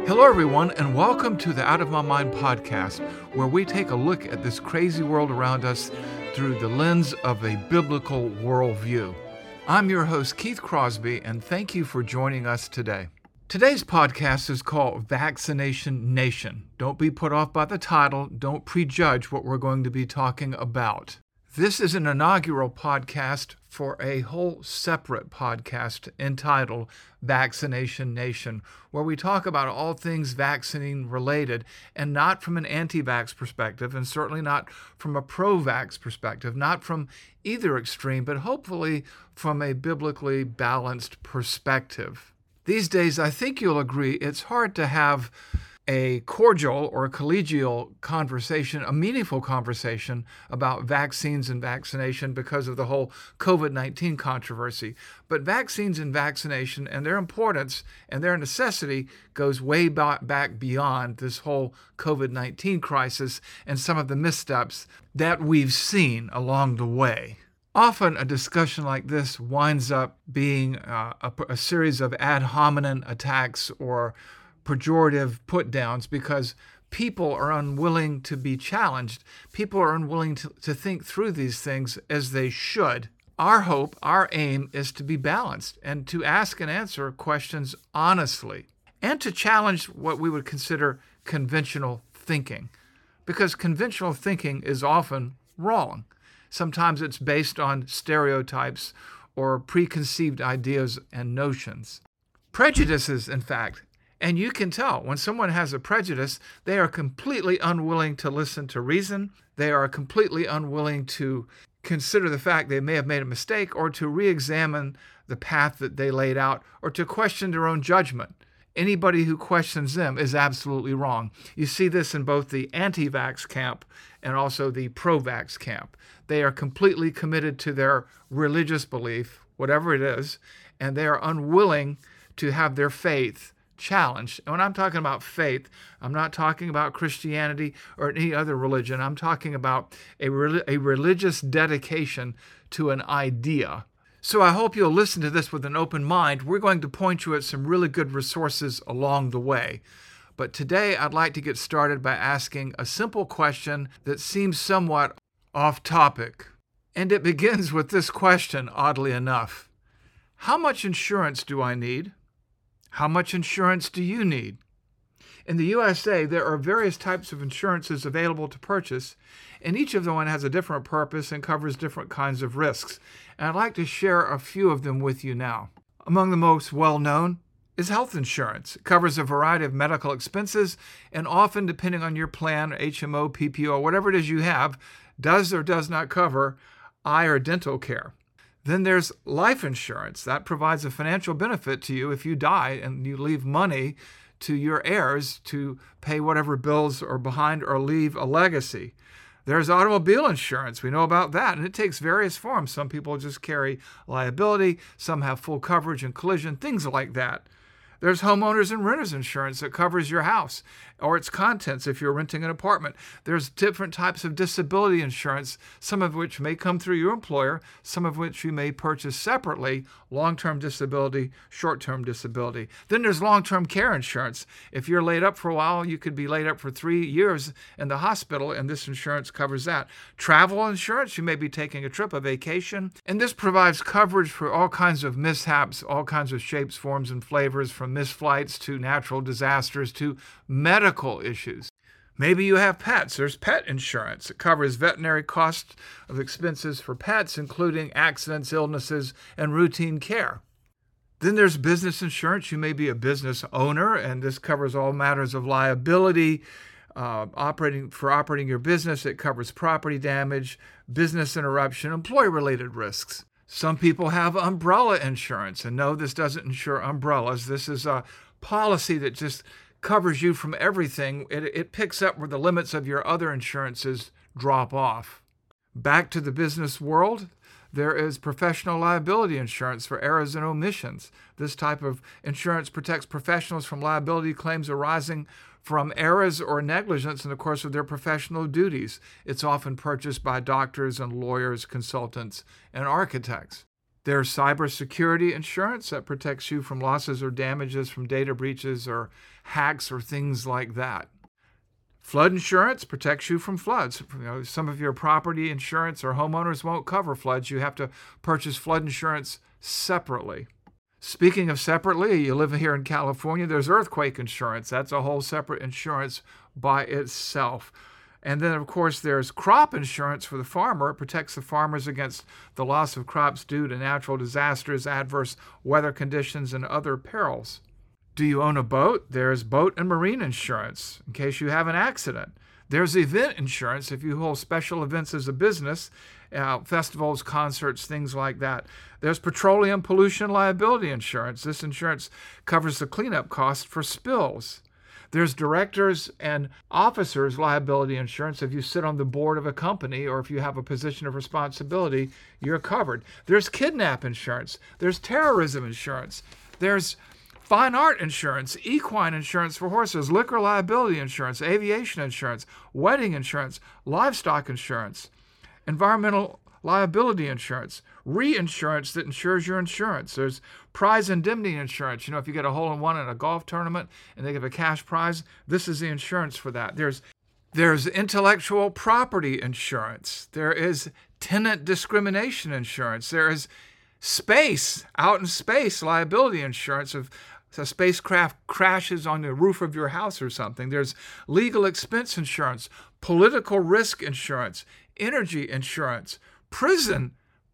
Hello, everyone, and welcome to the Out of My Mind podcast, where we take a look at this crazy world around us through the lens of a biblical worldview. I'm your host, Keith Crosby, and thank you for joining us today. Today's podcast is called Vaccination Nation. Don't be put off by the title. Don't prejudge what we're going to be talking about. This is an inaugural podcast for a whole separate podcast entitled Vaccination Nation, where we talk about all things vaccine related, and not from an anti-vax perspective, and certainly not from a pro-vax perspective, not from either extreme, but hopefully from a biblically balanced perspective. These days, I think you'll agree, it's hard to have a cordial or collegial conversation, a meaningful conversation about vaccines and vaccination because of the whole COVID-19 controversy. But vaccines and vaccination and their importance and their necessity goes way back beyond this whole COVID-19 crisis and some of the missteps that we've seen along the way. Often a discussion like this winds up being a series of ad hominem attacks or pejorative put-downs because people are unwilling to be challenged. People are unwilling to think through these things as they should. Our hope, our aim is to be balanced and to ask and answer questions honestly and to challenge what we would consider conventional thinking, because conventional thinking is often wrong. Sometimes it's based on stereotypes or preconceived ideas and notions. Prejudices, in fact, and you can tell when someone has a prejudice, they are completely unwilling to listen to reason. They are completely unwilling to consider the fact they may have made a mistake or to re-examine the path that they laid out or to question their own judgment. Anybody who questions them is absolutely wrong. You see this in both the anti-vax camp and also the pro-vax camp. They are completely committed to their religious belief, whatever it is, and they are unwilling to have their faith challenged. And when I'm talking about faith, I'm not talking about Christianity or any other religion. I'm talking about a religious dedication to an idea. So I hope you'll listen to this with an open mind. We're going to point you at some really good resources along the way. But today I'd like to get started by asking a simple question that seems somewhat off topic. And it begins with this question, oddly enough. How much insurance do I need? How much insurance do you need? In the USA, there are various types of insurances available to purchase, and each of them has a different purpose and covers different kinds of risks. And I'd like to share a few of them with you now. Among the most well-known is health insurance. It covers a variety of medical expenses, and often, depending on your plan, HMO, PPO, whatever it is you have, does or does not cover eye or dental care. Then there's life insurance. That provides a financial benefit to you if you die and you leave money to your heirs to pay whatever bills are behind or leave a legacy. There's automobile insurance. We know about that, and it takes various forms. Some people just carry liability. Some have full coverage and collision, things like that. There's homeowners and renters insurance that covers your house or its contents if you're renting an apartment. There's different types of disability insurance, some of which may come through your employer, some of which you may purchase separately, long-term disability, short-term disability. Then there's long-term care insurance. If you're laid up for a while, you could be laid up for 3 years in the hospital, and this insurance covers that. Travel insurance, you may be taking a trip, a vacation, and this provides coverage for all kinds of mishaps, all kinds of shapes, forms, and flavors, from missed flights to natural disasters to medical issues. Maybe you have pets. There's pet insurance. It covers veterinary costs of expenses for pets, including accidents, illnesses, and routine care. Then there's business insurance. You may be a business owner, and this covers all matters of liability, operating your business. It covers property damage, business interruption, employee-related risks. Some people have umbrella insurance, and no, this doesn't insure umbrellas. This is a policy that just covers you from everything. It picks up where the limits of your other insurances drop off. Back to the business world, there is professional liability insurance for errors and omissions. This type of insurance protects professionals from liability claims arising from errors or negligence in the course of their professional duties. It's often purchased by doctors and lawyers, consultants, and architects. There's cybersecurity insurance that protects you from losses or damages from data breaches or hacks or things like that. Flood insurance protects you from floods. Some of your property insurance or homeowners won't cover floods. You have to purchase flood insurance separately. Speaking of separately, you live here in California, there's earthquake insurance. That's a whole separate insurance by itself. And then, of course, there's crop insurance for the farmer. It protects the farmers against the loss of crops due to natural disasters, adverse weather conditions, and other perils. Do you own a boat? There's boat and marine insurance in case you have an accident. There's event insurance if you hold special events as a business, festivals, concerts, things like that. There's petroleum pollution liability insurance. This insurance covers the cleanup costs for spills. There's directors and officers liability insurance. If you sit on the board of a company or if you have a position of responsibility, you're covered. There's kidnap insurance. There's terrorism insurance. There's fine art insurance, equine insurance for horses, liquor liability insurance, aviation insurance, wedding insurance, livestock insurance, environmental liability insurance, reinsurance that insures your insurance. There's prize indemnity insurance. If you get a hole-in-one in a golf tournament and they give a cash prize, this is the insurance for that. There's intellectual property insurance. There is tenant discrimination insurance. There is out in space liability insurance if a spacecraft crashes on the roof of your house or something. There's legal expense insurance, political risk insurance, energy insurance, prison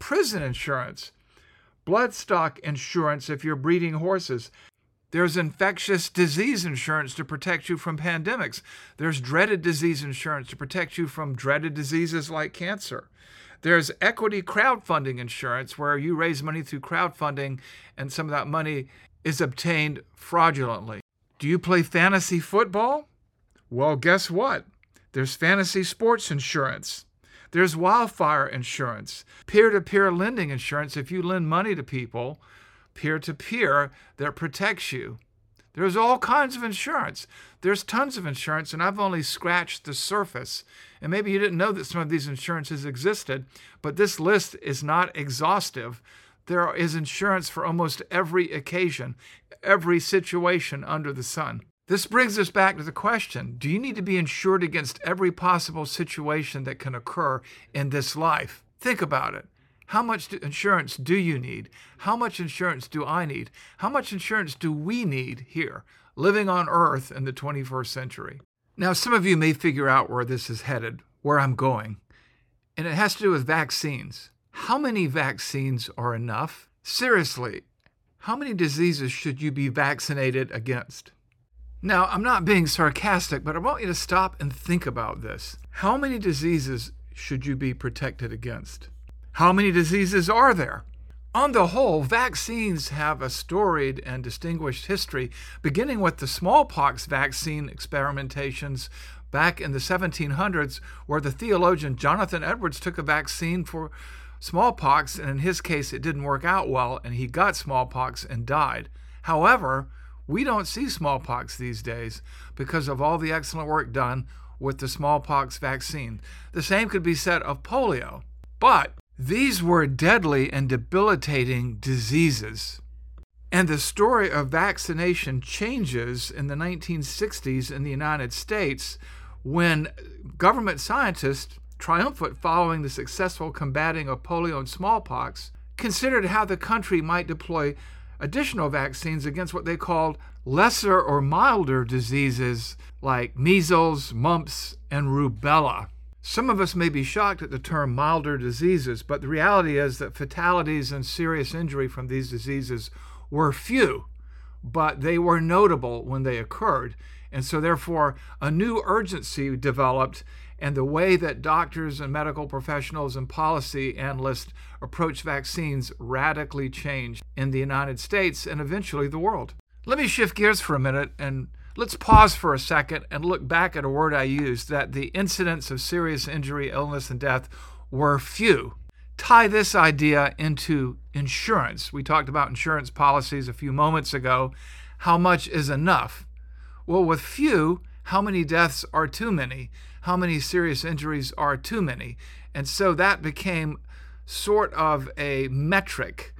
insurance, bloodstock insurance if you're breeding horses. There's infectious disease insurance to protect you from pandemics. There's dreaded disease insurance to protect you from dreaded diseases like cancer. There's equity crowdfunding insurance where you raise money through crowdfunding and some of that money is obtained fraudulently. Do you play fantasy football? Well, guess what? There's fantasy sports insurance. There's wildfire insurance, peer-to-peer lending insurance if you lend money to people, peer-to-peer, that protects you. There's all kinds of insurance. There's tons of insurance, and I've only scratched the surface. And maybe you didn't know that some of these insurances existed, but this list is not exhaustive. There is insurance for almost every occasion, every situation under the sun. This brings us back to the question, do you need to be insured against every possible situation that can occur in this life? Think about it. How much insurance do you need? How much insurance do I need? How much insurance do we need here, living on Earth in the 21st century? Now, some of you may figure out where this is headed, where I'm going, and it has to do with vaccines. How many vaccines are enough? Seriously, how many diseases should you be vaccinated against? Now, I'm not being sarcastic, but I want you to stop and think about this. How many diseases should you be protected against? How many diseases are there? On the whole, vaccines have a storied and distinguished history, beginning with the smallpox vaccine experimentations back in the 1700s, where the theologian Jonathan Edwards took a vaccine for smallpox, and in his case, it didn't work out well, and he got smallpox and died. However, we don't see smallpox these days because of all the excellent work done with the smallpox vaccine. The same could be said of polio. But these were deadly and debilitating diseases. And the story of vaccination changes in the 1960s in the United States when government scientists, triumphant following the successful combating of polio and smallpox, considered how the country might deploy additional vaccines against what they called lesser or milder diseases like measles, mumps, and rubella. Some of us may be shocked at the term milder diseases, but the reality is that fatalities and serious injury from these diseases were few, but they were notable when they occurred. And so therefore, a new urgency developed, and the way that doctors and medical professionals and policy analysts approach vaccines radically changed in the United States and eventually the world. Let me shift gears for a minute and let's pause for a second and look back at a word I used, that the incidents of serious injury, illness, and death were few. Tie this idea into insurance. We talked about insurance policies a few moments ago. How much is enough? Well, with few, how many deaths are too many? How many serious injuries are too many? And so that became sort of a metric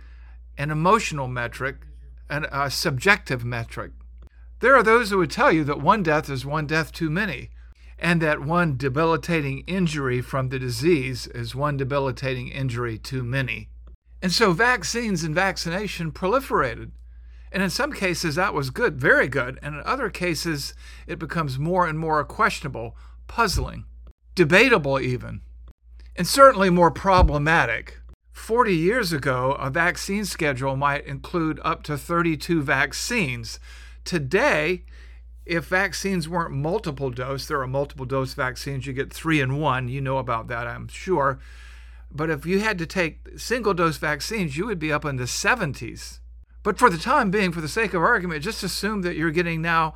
an emotional metric, and a subjective metric. There are those who would tell you that one death is one death too many, and that one debilitating injury from the disease is one debilitating injury too many. And so vaccines and vaccination proliferated. And in some cases that was good, very good, and in other cases it becomes more and more questionable, puzzling, debatable even, and certainly more problematic. 40 years ago, a vaccine schedule might include up to 32 vaccines. Today, if vaccines weren't multiple dose, there are multiple dose vaccines, you get 3 in 1, you know about that, I'm sure. But if you had to take single dose vaccines, you would be up in the 70s. But for the time being, for the sake of argument, just assume that you're getting now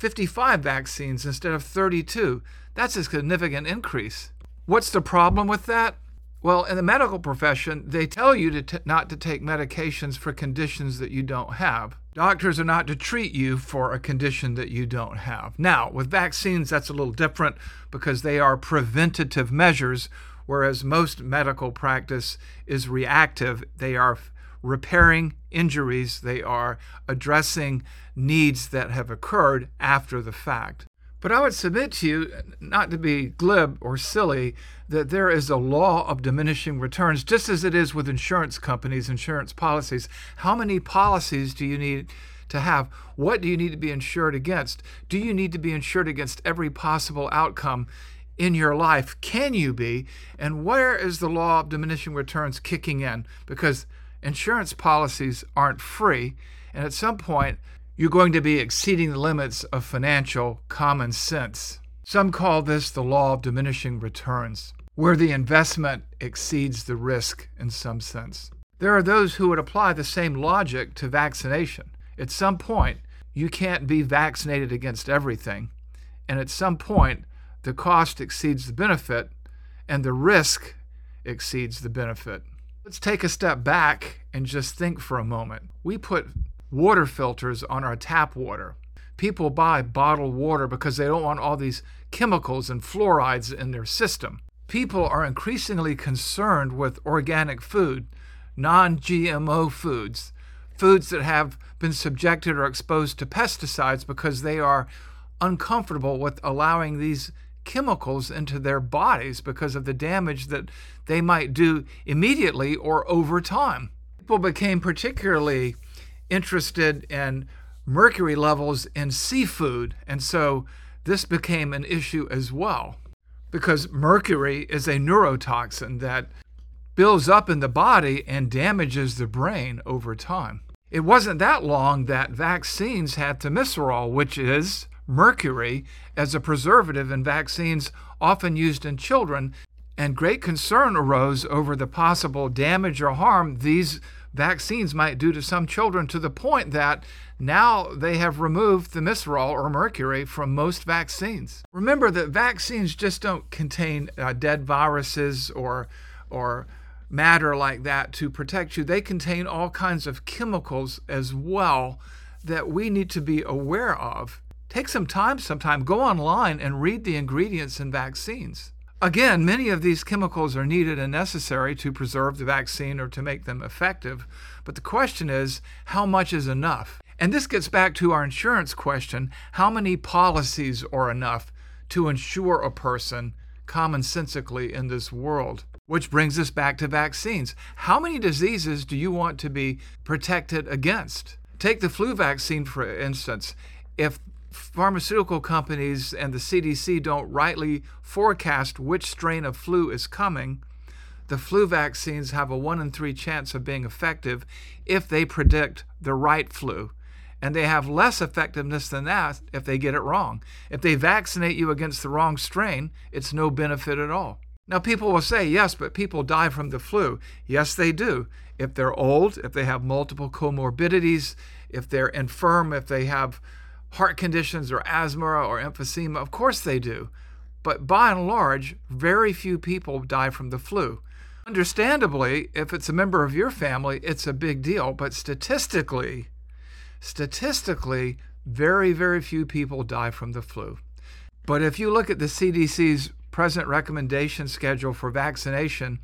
55 vaccines instead of 32. That's a significant increase. What's the problem with that? Well, in the medical profession, they tell you not to take medications for conditions that you don't have. Doctors are not to treat you for a condition that you don't have. Now, with vaccines, that's a little different because they are preventative measures, whereas most medical practice is reactive. They are repairing injuries. They are addressing needs that have occurred after the fact. But I would submit to you, not to be glib or silly, that there is a law of diminishing returns, just as it is with insurance companies, insurance policies. How many policies do you need to have? What do you need to be insured against? Do you need to be insured against every possible outcome in your life? Can you be? And where is the law of diminishing returns kicking in? Because insurance policies aren't free, and at some point, you're going to be exceeding the limits of financial common sense. Some call this the law of diminishing returns, where the investment exceeds the risk in some sense. There are those who would apply the same logic to vaccination. At some point, you can't be vaccinated against everything, and at some point, the cost exceeds the benefit, and the risk exceeds the benefit. Let's take a step back and just think for a moment. We put water filters on our tap water. People buy bottled water because they don't want all these chemicals and fluorides in their system. People are increasingly concerned with organic food, non-GMO foods, foods that have been subjected or exposed to pesticides because they are uncomfortable with allowing these chemicals into their bodies because of the damage that they might do immediately or over time. People became particularly interested in mercury levels in seafood, and so this became an issue as well, because mercury is a neurotoxin that builds up in the body and damages the brain over time. It wasn't that long that vaccines had thimerosal, which is mercury, as a preservative in vaccines often used in children, and great concern arose over the possible damage or harm these vaccines might do to some children, to the point that now they have removed thimerosal or mercury from most vaccines. Remember that vaccines just don't contain dead viruses or matter like that to protect you. They contain all kinds of chemicals as well that we need to be aware of. Take some time sometime, go online and read the ingredients in vaccines. Again, many of these chemicals are needed and necessary to preserve the vaccine or to make them effective. But the question is, how much is enough? And this gets back to our insurance question. How many policies are enough to insure a person commonsensically in this world? Which brings us back to vaccines. How many diseases do you want to be protected against? Take the flu vaccine, for instance. If pharmaceutical companies and the CDC don't rightly forecast which strain of flu is coming, the flu vaccines have a 1 in 3 chance of being effective if they predict the right flu. And they have less effectiveness than that if they get it wrong. If they vaccinate you against the wrong strain, it's no benefit at all. Now people will say, yes, but people die from the flu. Yes, they do. If they're old, if they have multiple comorbidities, if they're infirm, if they have heart conditions or asthma or emphysema, of course they do. But by and large, very few people die from the flu. Understandably, if it's a member of your family, it's a big deal. But statistically, very, very few people die from the flu. But if you look at the CDC's present recommendation schedule for vaccination,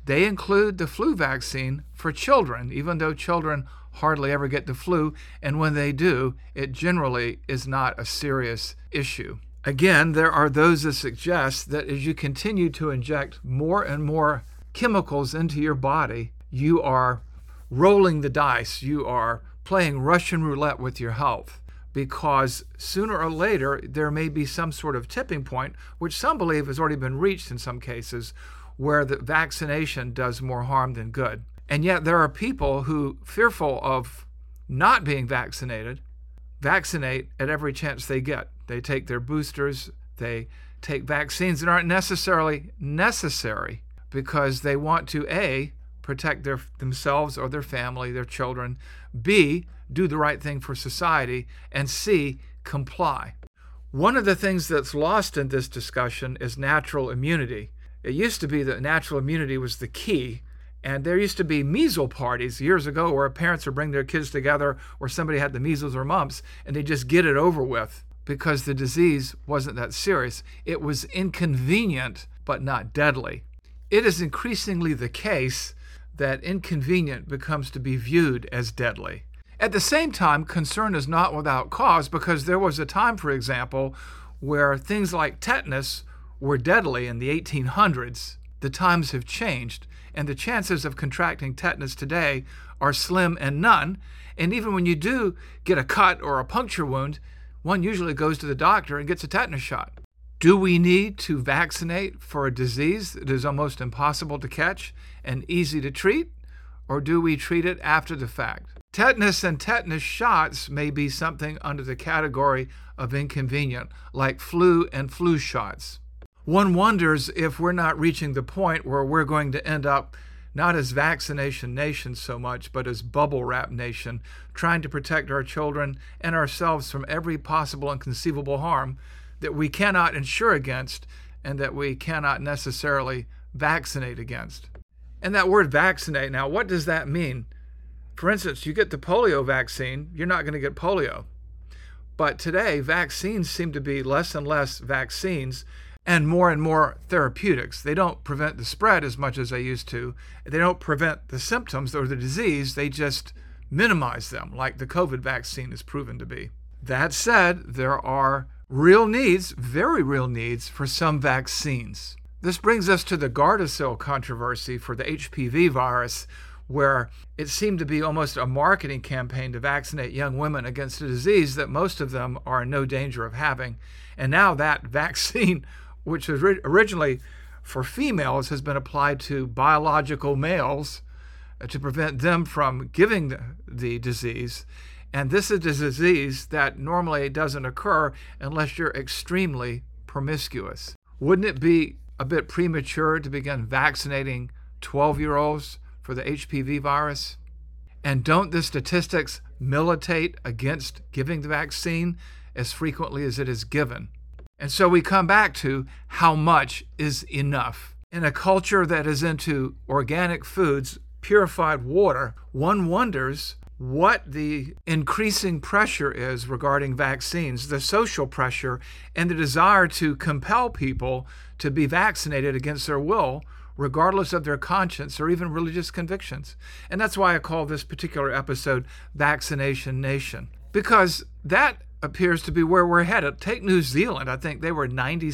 They include the flu vaccine for children, even though children hardly ever get the flu, and when they do, it generally is not a serious issue. Again, there are those that suggest that as you continue to inject more and more chemicals into your body, you are rolling the dice, you are playing Russian roulette with your health, because sooner or later there may be some sort of tipping point, which some believe has already been reached in some cases, where the vaccination does more harm than good. And yet there are people who, fearful of not being vaccinated, vaccinate at every chance they get. They take their boosters, they take vaccines that aren't necessarily necessary because they want to A, protect themselves or their family, their children, B, do the right thing for society, and C, comply. One of the things that's lost in this discussion is natural immunity. It used to be that natural immunity was the key, and there used to be measles parties years ago where parents would bring their kids together or somebody had the measles or mumps and they just get it over with because the disease wasn't that serious. It was inconvenient but not deadly. It is increasingly the case that inconvenient becomes to be viewed as deadly. At the same time, concern is not without cause, because there was a time, for example, where things like tetanus were deadly in the 1800s. The times have changed, and the chances of contracting tetanus today are slim and none. And even when you do get a cut or a puncture wound, one usually goes to the doctor and gets a tetanus shot. Do we need to vaccinate for a disease that is almost impossible to catch and easy to treat, or do we treat it after the fact? Tetanus and tetanus shots may be something under the category of inconvenient, like flu and flu shots. One wonders if we're not reaching the point where we're going to end up not as vaccination nation so much, but as bubble wrap nation, trying to protect our children and ourselves from every possible and conceivable harm that we cannot insure against and that we cannot necessarily vaccinate against. And that word vaccinate, now what does that mean? For instance, you get the polio vaccine, you're not going to get polio. But today, vaccines seem to be less and less vaccines and more therapeutics. They don't prevent the spread as much as they used to. They don't prevent the symptoms or the disease. They just minimize them, like the COVID vaccine is proven to be. That said, there are real needs, very real needs, for some vaccines. This brings us to the Gardasil controversy for the HPV virus, where it seemed to be almost a marketing campaign to vaccinate young women against a disease that most of them are in no danger of having. And now that vaccine, which was originally for females, has been applied to biological males to prevent them from giving the disease. And this is a disease that normally doesn't occur unless you're extremely promiscuous. Wouldn't it be a bit premature to begin vaccinating 12-year-olds for the HPV virus? And don't the statistics militate against giving the vaccine as frequently as it is given? And so we come back to how much is enough. In a culture that is into organic foods, purified water, one wonders what the increasing pressure is regarding vaccines, the social pressure and the desire to compel people to be vaccinated against their will, regardless of their conscience or even religious convictions. And that's why I call this particular episode Vaccination Nation, because that appears to be where we're headed. Take New Zealand. I think they were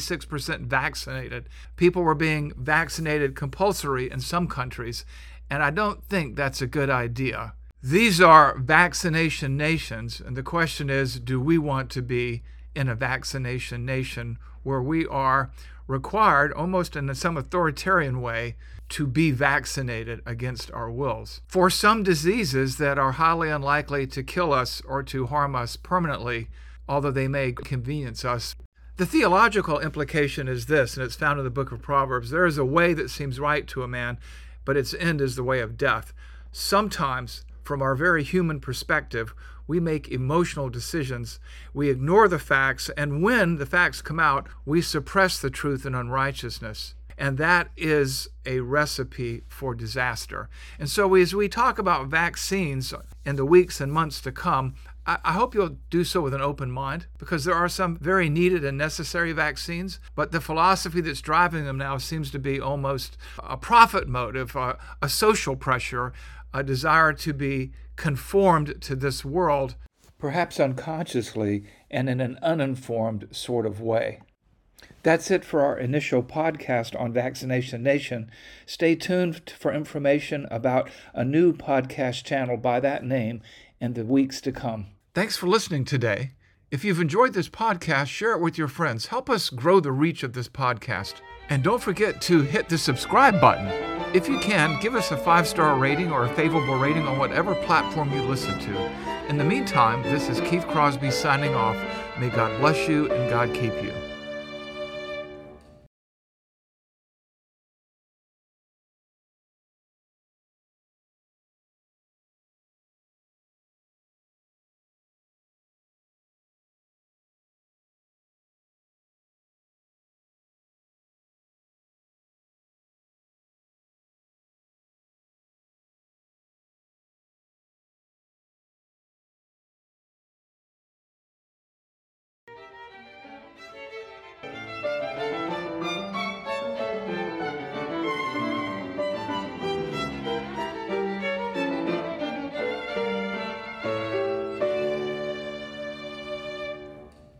96% vaccinated. People were being vaccinated compulsory in some countries, and I don't think that's a good idea. These are vaccination nations, and the question is, do we want to be in a vaccination nation where we are required, almost in some authoritarian way, to be vaccinated against our wills for some diseases that are highly unlikely to kill us or to harm us permanently, although they may convenience us? The theological implication is this, and it's found in the book of Proverbs: there is a way that seems right to a man, but its end is the way of death. Sometimes, from our very human perspective, we make emotional decisions. We ignore the facts, and when the facts come out, we suppress the truth in unrighteousness. and that is a recipe for disaster. And so as we talk about vaccines in the weeks and months to come, I hope you'll do so with an open mind, because there are some very needed and necessary vaccines, but the philosophy that's driving them now seems to be almost a profit motive, a social pressure, a desire to be conformed to this world, perhaps unconsciously and in an uninformed sort of way. That's it for our initial podcast on Vaccination Nation. Stay tuned for information about a new podcast channel by that name in the weeks to come. Thanks for listening today. If you've enjoyed this podcast, share it with your friends. Help us grow the reach of this podcast. And don't forget to hit the subscribe button. If you can, give us a 5-star rating or a favorable rating on whatever platform you listen to. In the meantime, this is Keith Crosby signing off. May God bless you and God keep you.